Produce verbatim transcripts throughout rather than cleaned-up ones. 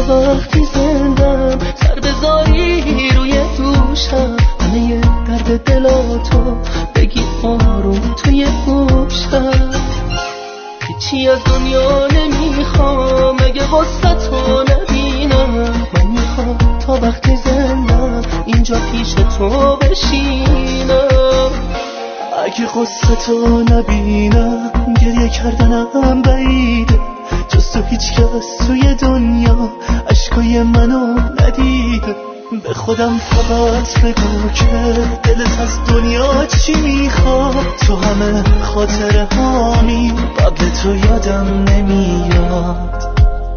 وقتی زندم سر بذاری روی دوشم، همه درد دلاتو بگی آروم توی گوشم. هیچی از دنیا نمیخوام اگه غصتو نبینم، من میخوام تا وقتی زندم اینجا پیش تو بشینم. اگه غصتو نبینم گریه کردنم بعیده، جز تو هیچ کس توی دنیا عشقای منو ندیده. به خودم فقط بگو که دلت از دنیا چی میخواد، تو همه خاطره هامی قبل تو یادم نمیاد.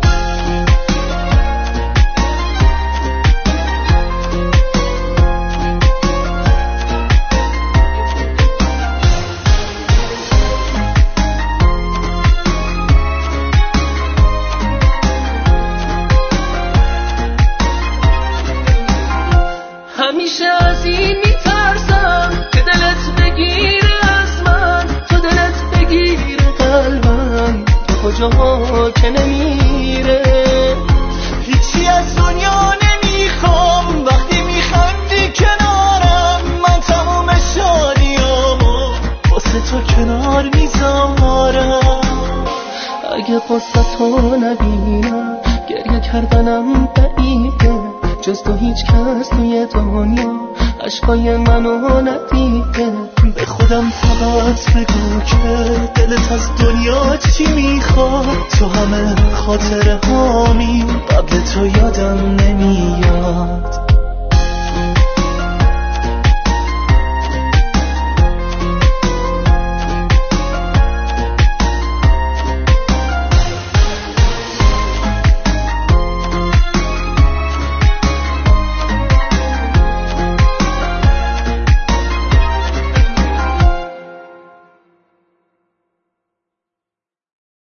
همیشه از این میترسم که دلت بگیره از من، تو دلت بگیره قلبم، تو کجا که نمیره. هیچی از دنیا نمیخوام وقتی میخندی کنارم، من تموم شادیامو واسه تو کنار میذارم. اگه قصتو نبینم گریه کردنم بعیده، جز تو هیچ کس توی دنیا عشقای منو ندیده. به خودم فقط بگو که دلت از دنیا چی میخواد، تو همه خاطره هامی قبل تو یادم نمیاد.